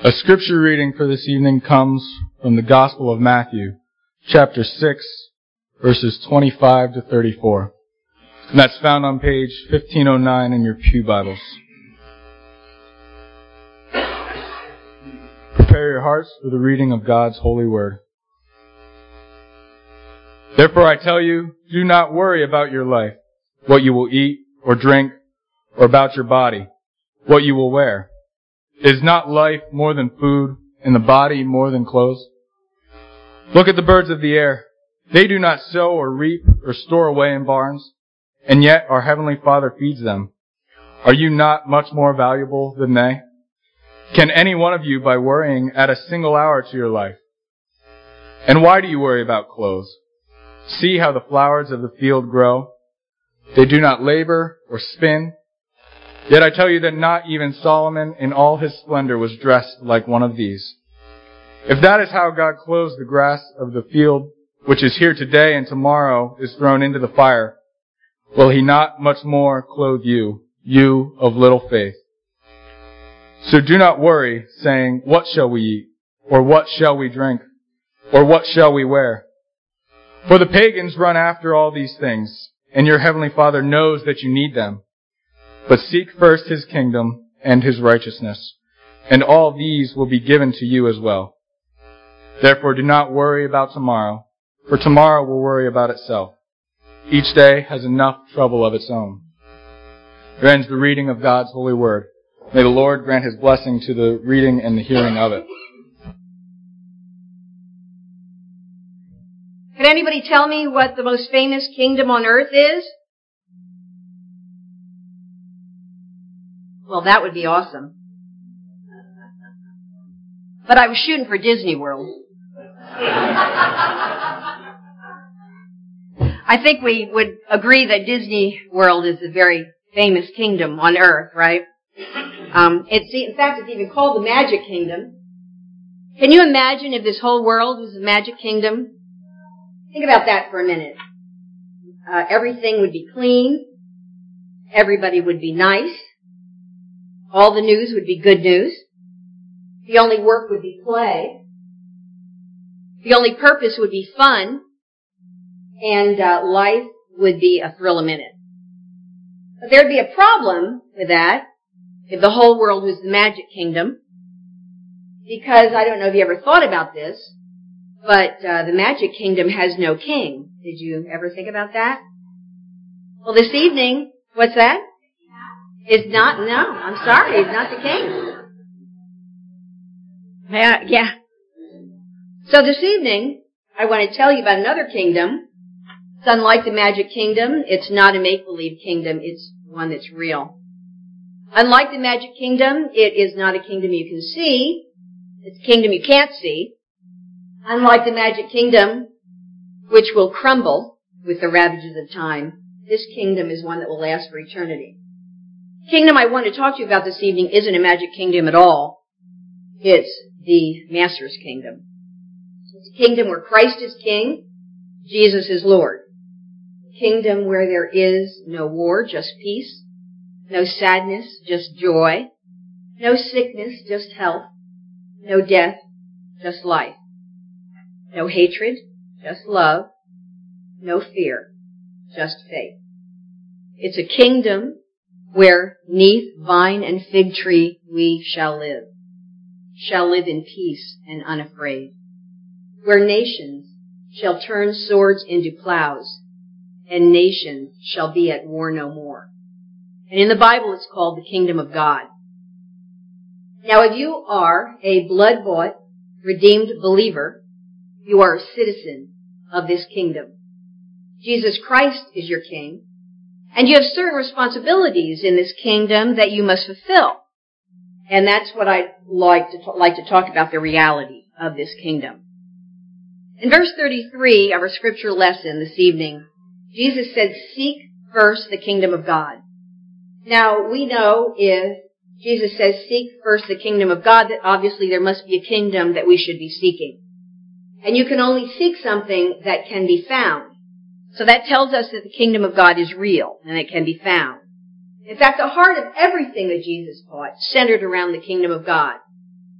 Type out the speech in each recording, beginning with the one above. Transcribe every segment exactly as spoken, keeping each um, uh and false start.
A scripture reading for this evening comes from the Gospel of Matthew, chapter six, verses twenty-five to thirty-four. And that's found on page fifteen oh nine in your pew Bibles. Prepare your hearts for the reading of God's holy word. Therefore I tell you, do not worry about your life, what you will eat or drink, or about your body, what you will wear. Is not life more than food, and the body more than clothes? Look at the birds of the air. They do not sow or reap or store away in barns, and yet our heavenly Father feeds them. Are you not much more valuable than they? Can any one of you, by worrying, add a single hour to your life? And why do you worry about clothes? See how the flowers of the field grow. They do not labor or spin. Yet I tell you that not even Solomon in all his splendor was dressed like one of these. If that is how God clothes the grass of the field, which is here today and tomorrow is thrown into the fire, will He not much more clothe you, you of little faith? So do not worry, saying, what shall we eat? Or what shall we drink? Or what shall we wear? For the pagans run after all these things, and your heavenly Father knows that you need them. But seek first His kingdom and His righteousness, and all these will be given to you as well. Therefore do not worry about tomorrow, for tomorrow will worry about itself. Each day has enough trouble of its own. Here ends the reading of God's holy word. May the Lord grant His blessing to the reading and the hearing of it. Can anybody tell me what the most famous kingdom on earth is? Well, that would be awesome. But I was shooting for Disney World. I think we would agree that Disney World is a very famous kingdom on earth, right? Um, it's, in fact, it's even called the Magic Kingdom. Can you imagine if this whole world was a magic kingdom? Think about that for a minute. Uh, everything would be clean. Everybody would be nice. All the news would be good news. The only work would be play. The only purpose would be fun. And uh, life would be a thrill a minute. But there'd be a problem with that if the whole world was the Magic Kingdom. Because I don't know if you ever thought about this, but uh, the Magic Kingdom has no king. Did you ever think about that? Well, this evening, what's that? It's not, no, I'm sorry, it's not the king. Yeah, yeah. So this evening, I want to tell you about another kingdom. It's unlike the Magic Kingdom. It's not a make-believe kingdom. It's one that's real. Unlike the Magic Kingdom, it is not a kingdom you can see. It's a kingdom you can't see. Unlike the Magic Kingdom, which will crumble with the ravages of time, this kingdom is one that will last for eternity. The kingdom I want to talk to you about this evening isn't a magic kingdom at all. It's the Master's kingdom. It's a kingdom where Christ is king, Jesus is Lord. A kingdom where there is no war, just peace. No sadness, just joy. No sickness, just health. No death, just life. No hatred, just love. No fear, just faith. It's a kingdom where neath vine and fig tree we shall live, shall live in peace and unafraid, where nations shall turn swords into plows, and nations shall be at war no more. And in the Bible it's called the kingdom of God. Now if you are a blood-bought, redeemed believer, you are a citizen of this kingdom. Jesus Christ is your king. And you have certain responsibilities in this kingdom that you must fulfill. And that's what I'd like to, like to talk about, the reality of this kingdom. In verse thirty-three of our scripture lesson this evening, Jesus said, seek first the kingdom of God. Now, we know if Jesus says, seek first the kingdom of God, that obviously there must be a kingdom that we should be seeking. And you can only seek something that can be found. So that tells us that the kingdom of God is real and it can be found. In fact, the heart of everything that Jesus taught centered around the kingdom of God.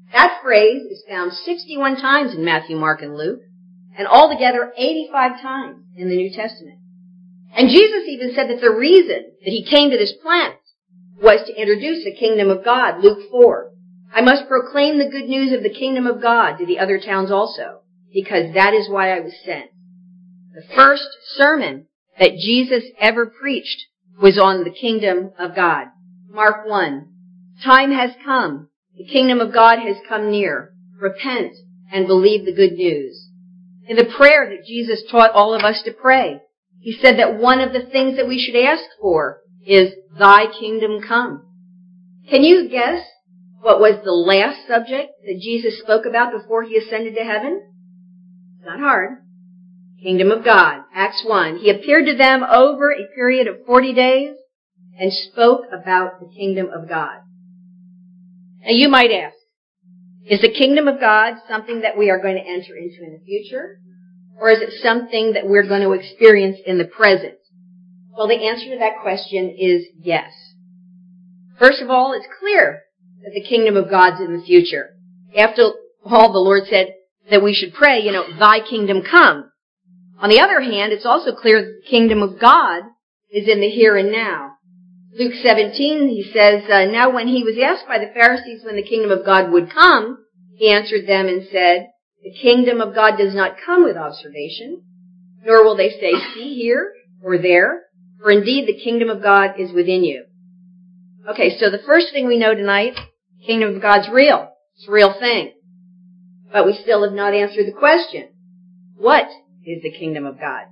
That phrase is found sixty-one times in Matthew, Mark, and Luke, and altogether eighty-five times in the New Testament. And Jesus even said that the reason that he came to this planet was to introduce the kingdom of God, Luke four. I must proclaim the good news of the kingdom of God to the other towns also, because that is why I was sent. The first sermon that Jesus ever preached was on the kingdom of God. Mark one. Time has come. The kingdom of God has come near. Repent and believe the good news. In the prayer that Jesus taught all of us to pray, he said that one of the things that we should ask for is, thy kingdom come. Can you guess what was the last subject that Jesus spoke about before he ascended to heaven? It's not hard. Kingdom of God, Acts one. He appeared to them over a period of forty days and spoke about the kingdom of God. Now you might ask, is the kingdom of God something that we are going to enter into in the future? Or is it something that we're going to experience in the present? Well, the answer to that question is yes. First of all, it's clear that the kingdom of God's in the future. After all, the Lord said that we should pray, you know, thy kingdom come. On the other hand, it's also clear that the kingdom of God is in the here and now. Luke seventeen, he says, uh, now when he was asked by the Pharisees when the kingdom of God would come, he answered them and said, the kingdom of God does not come with observation, nor will they say, see here or there, for indeed the kingdom of God is within you. Okay, so the first thing we know tonight, the kingdom of God's real. It's a real thing. But we still have not answered the question, what is the kingdom of God?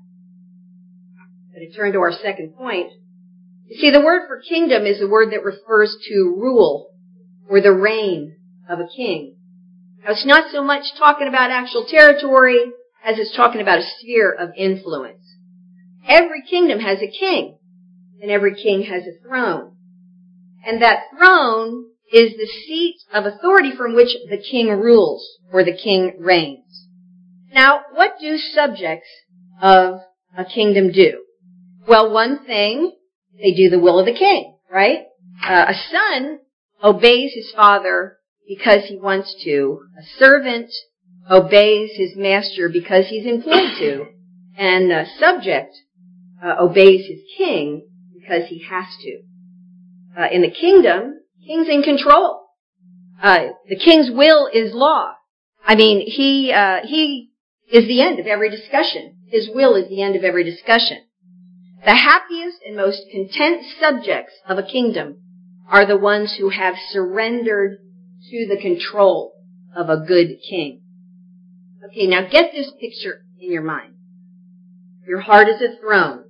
But to turn to our second point, you see, the word for kingdom is a word that refers to rule or the reign of a king. Now, it's not so much talking about actual territory as it's talking about a sphere of influence. Every kingdom has a king, and every king has a throne. And that throne is the seat of authority from which the king rules or the king reigns. Now, what do subjects of a kingdom do? Well, one thing, they do the will of the king, right? Uh, a son obeys his father because he wants to. A servant obeys his master because he's employed to. And a subject uh, obeys his king because he has to. Uh, in the kingdom, king's in control. Uh, the king's will is law. I mean, he uh, he is the end of every discussion. His will is the end of every discussion. The happiest and most content subjects of a kingdom are the ones who have surrendered to the control of a good king. Okay, now get this picture in your mind. Your heart is a throne.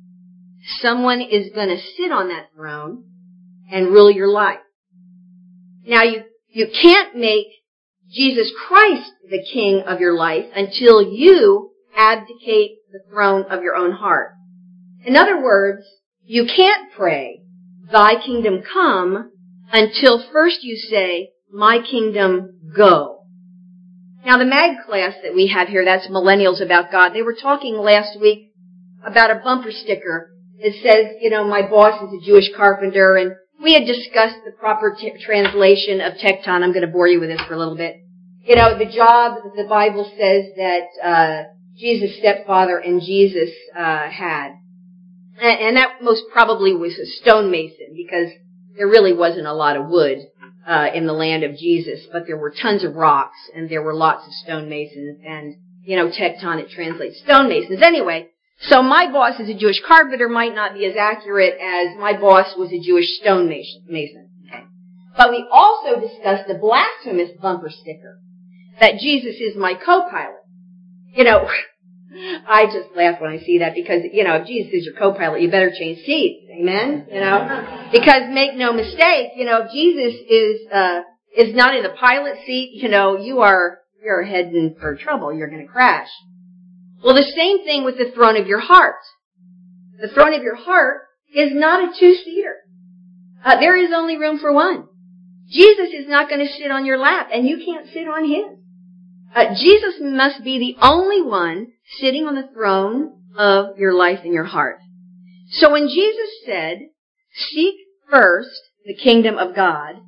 Someone is going to sit on that throne and rule your life. Now, you, you can't make Jesus Christ the king of your life until you abdicate the throne of your own heart. In other words, you can't pray, thy kingdom come, until first you say, my kingdom go. Now, the mag class that we have here, that's Millennials About God, they were talking last week about a bumper sticker that says, you know, my boss is a Jewish carpenter, and we had discussed the proper t- translation of tekton. I'm going to bore you with this for a little bit. You know, the job that the Bible says that uh Jesus' stepfather and Jesus uh had. And, and that most probably was a stonemason, because there really wasn't a lot of wood uh in the land of Jesus, but there were tons of rocks, and there were lots of stonemasons, and, you know, tekton, it translates stonemasons. Anyway, so my boss is a Jewish carpenter might not be as accurate as my boss was a Jewish stonemason. Okay. But we also discussed the blasphemous bumper sticker that Jesus is my co-pilot. You know, I just laugh when I see that, because, you know, if Jesus is your co-pilot, you better change seats. Amen? You know? Because make no mistake, you know, if Jesus is, uh, is not in the pilot seat, you know, you are, you're heading for trouble. You're going to crash. Well, the same thing with the throne of your heart. The throne of your heart is not a two-seater. Uh, there is only room for one. Jesus is not going to sit on your lap, and you can't sit on his. Uh, Jesus must be the only one sitting on the throne of your life and your heart. So when Jesus said, seek first the kingdom of God,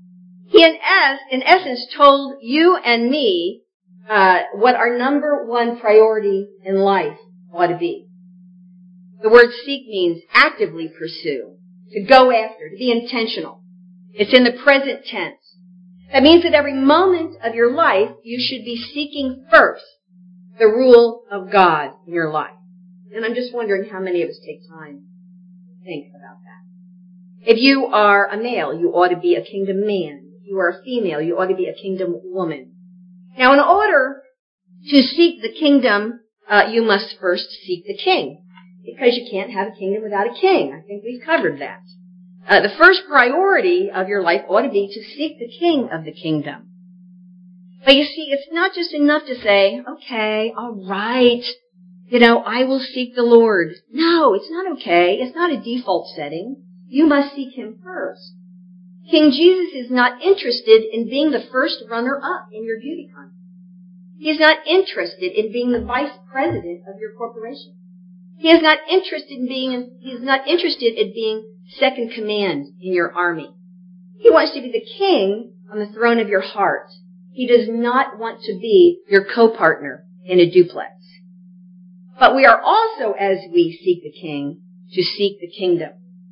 He, in, es- in essence, told you and me uh, what our number one priority in life ought to be. The word seek means actively pursue, to go after, to be intentional. It's in the present tense. That means that every moment of your life, you should be seeking first the rule of God in your life. And I'm just wondering how many of us take time to think about that. If you are a male, you ought to be a kingdom man. If you are a female, you ought to be a kingdom woman. Now, in order to seek the kingdom, uh, you must first seek the king, because you can't have a kingdom without a king. I think we've covered that. Uh, the first priority of your life ought to be to seek the king of the kingdom. But you see, it's not just enough to say, okay, all right, you know, I will seek the Lord. No, it's not okay. It's not a default setting. You must seek him first. King Jesus is not interested in being the first runner-up in your beauty contest. He is not interested in being the vice president of your corporation. He is not interested in being, he is not interested in being second command in your army. He wants to be the king on the throne of your heart. He does not want to be your co-partner in a duplex. But we are also, as we seek the king, to seek the kingdom.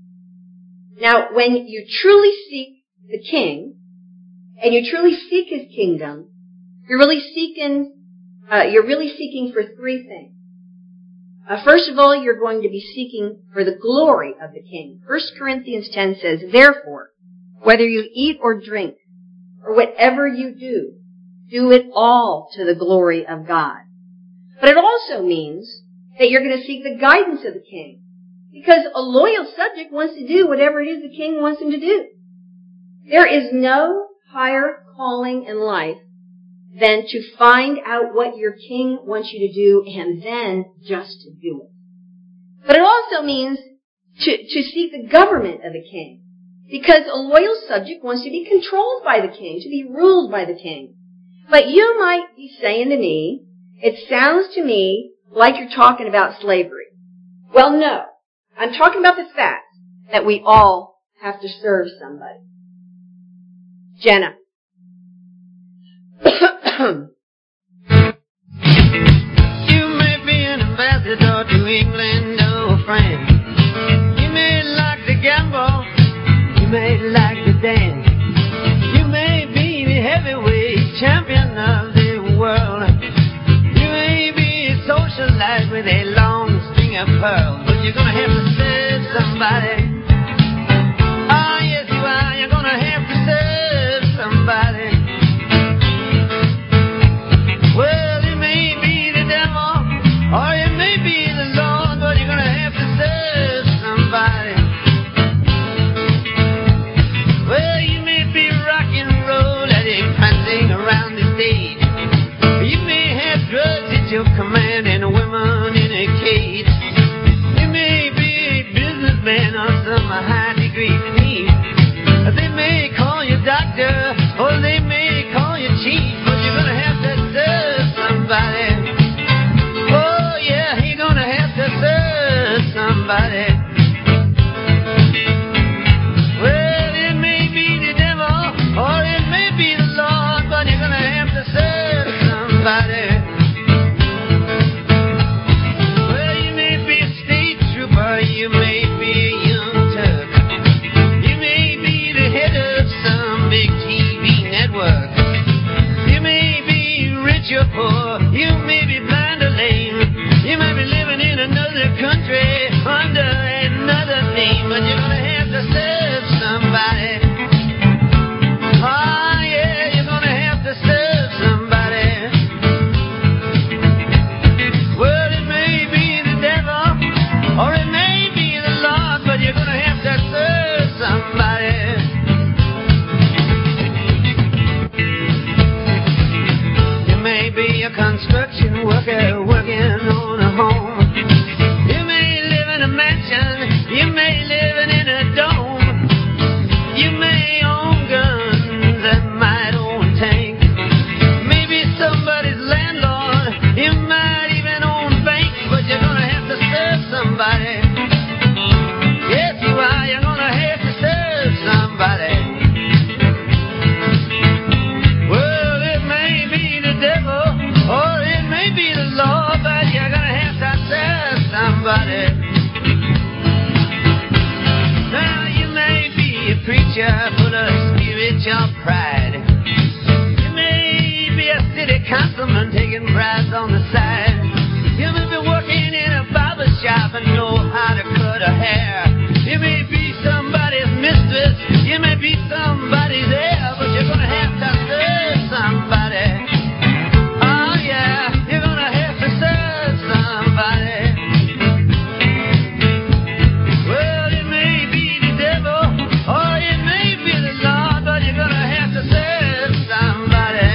Now, when you truly seek the king, and you truly seek his kingdom, you're really seeking, uh, you're really seeking for three things. Uh, first of all, you're going to be seeking for the glory of the king. First Corinthians ten says, therefore, whether you eat or drink, or whatever you do, do it all to the glory of God. But it also means that you're going to seek the guidance of the king, because a loyal subject wants to do whatever it is the king wants him to do. There is no higher calling in life than to find out what your king wants you to do and then just to do it. But it also means to, to seek the government of the king, because a loyal subject wants to be controlled by the king, to be ruled by the king. But you might be saying to me, it sounds to me like you're talking about slavery. Well, no. I'm talking about the fact that we all have to serve somebody. Jenna. You may be an ambassador to England or France. You may like to gamble. You may like to dance. You may be the heavyweight champion of the world. You may be socialized with a long string of pearls, but you're gonna have to serve somebody. Oh, yes, you are. You're gonna have to serve somebody. Well, it may be the devil, or it may be the Lord, but you're gonna have to serve somebody. Well, you may be rock and roll at a prancing around the stage. You may have drugs at your command and women in a cage. You may be a fries on the side. You may be working in a barber shop and know how to cut a hair. You may be somebody's mistress, you may be somebody's heir, but you're gonna have to serve somebody. Oh yeah, you're gonna have to serve somebody. Well, it may be the devil, or it may be the Lord, but you're gonna have to serve somebody.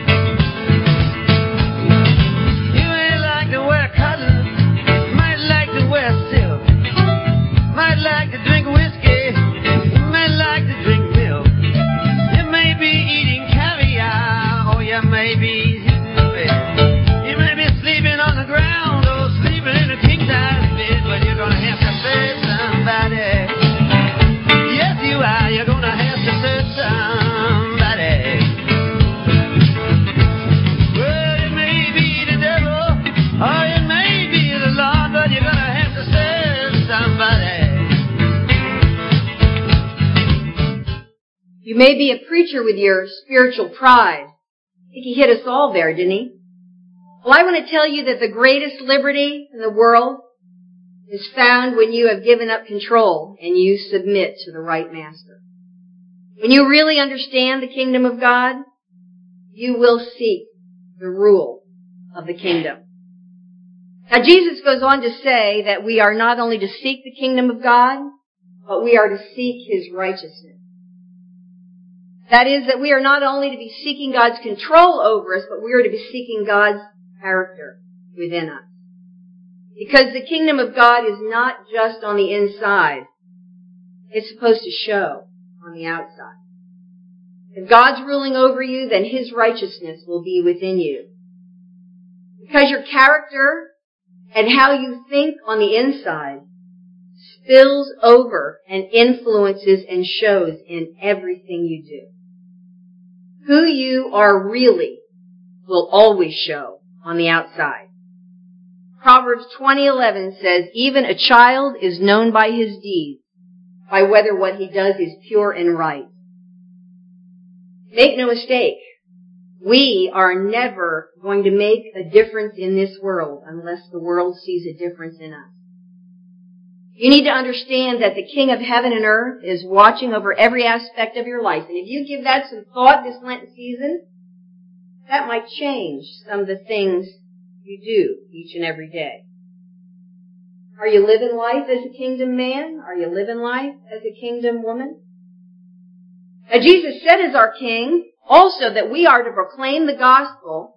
You may like to wear cotton, might like to wear silk, might like to drink whiskey, you may like to drink milk. You may be eating caviar, or you may be hitting the bed. You may be sleeping on the ground, or sleeping in a king-size bed, but you're gonna have to serve somebody. Yes, you are, you're gonna have to serve somebody. Well, it may be the devil, or it may be the Lord, but you're gonna have to serve somebody. You may be a preacher with your spiritual pride. I think he hit us all there, didn't he? Well, I want to tell you that the greatest liberty in the world is found when you have given up control and you submit to the right master. When you really understand the kingdom of God, you will seek the rule of the kingdom. Now, Jesus goes on to say that we are not only to seek the kingdom of God, but we are to seek His righteousness. That is, that we are not only to be seeking God's control over us, but we are to be seeking God's character within us. Because the kingdom of God is not just on the inside. It's supposed to show on the outside. If God's ruling over you, then His righteousness will be within you. Because your character and how you think on the inside spills over and influences and shows in everything you do. Who you are really will always show on the outside. Proverbs twenty eleven says, even a child is known by his deeds, by whether what he does is pure and right. Make no mistake, we are never going to make a difference in this world unless the world sees a difference in us. You need to understand that the King of heaven and earth is watching over every aspect of your life. And if you give that some thought this Lenten season, that might change some of the things you do each and every day. Are you living life as a kingdom man? Are you living life as a kingdom woman? Now, Jesus said as our King also that we are to proclaim the gospel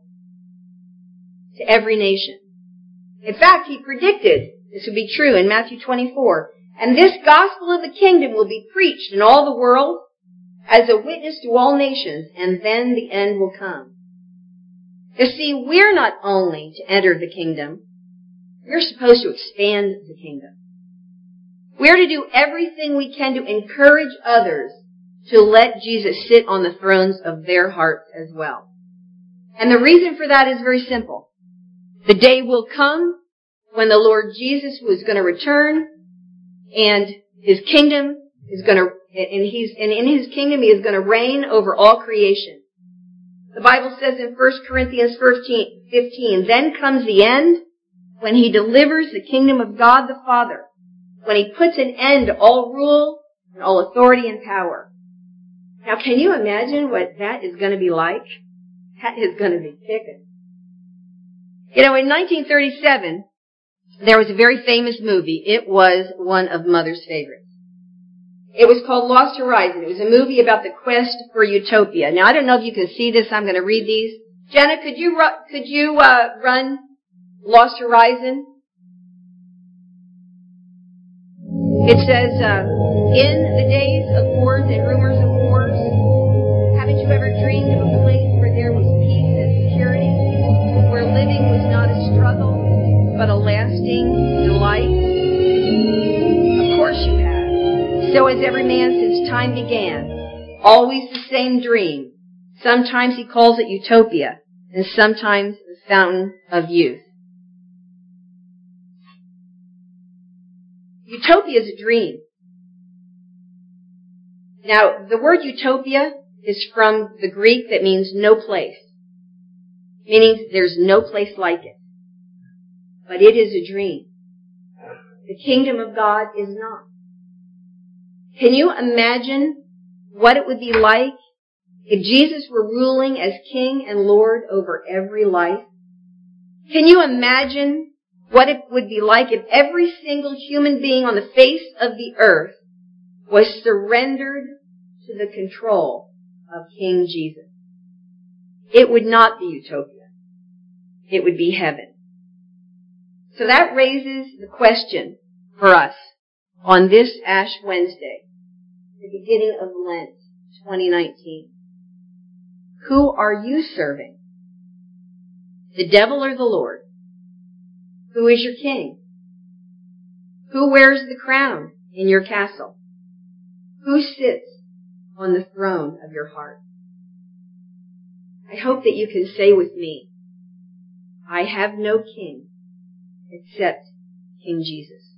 to every nation. In fact, He predicted this would be true in Matthew twenty-four. And this gospel of the kingdom will be preached in all the world as a witness to all nations, and then the end will come. You see, we're not only to enter the kingdom, we're supposed to expand the kingdom. We're to do everything we can to encourage others to let Jesus sit on the thrones of their hearts as well. And the reason for that is very simple. The day will come when the Lord Jesus was going to return, and His kingdom is going to, and He's, and in His kingdom He is going to reign over all creation. The Bible says in First Corinthians fifteen, then comes the end when He delivers the kingdom of God the Father, when He puts an end to all rule and all authority and power. Now, can you imagine what that is going to be like? That is going to be kicking. You know, in nineteen thirty-seven, there was a very famous movie. It was one of Mother's favorites. It was called Lost Horizon. It was a movie about the quest for utopia. Now, I don't know if you can see this. I'm going to read these. Jenna, could you ru- could you uh, run Lost Horizon? It says, uh, in the days of wars and rumors of wars, haven't you ever dreamed of a place where there was peace and security, where living was not a struggle, but a lasting delight? Of course you have. So has every man since time began. Always the same dream. Sometimes he calls it utopia, and sometimes the fountain of youth. Utopia is a dream. Now, the word utopia is from the Greek that means no place. meaning there's no place like it. But it is a dream. The kingdom of God is not. Can you imagine what it would be like if Jesus were ruling as King and Lord over every life? Can you imagine what it would be like if every single human being on the face of the earth was surrendered to the control of King Jesus? It would not be utopia. It would be heaven. So that raises the question for us on this Ash Wednesday, the beginning of Lent twenty nineteen. Who are you serving? The devil or the Lord? Who is your king? Who wears the crown in your castle? Who sits on the throne of your heart? I hope that you can say with me, I have no king except King Jesus.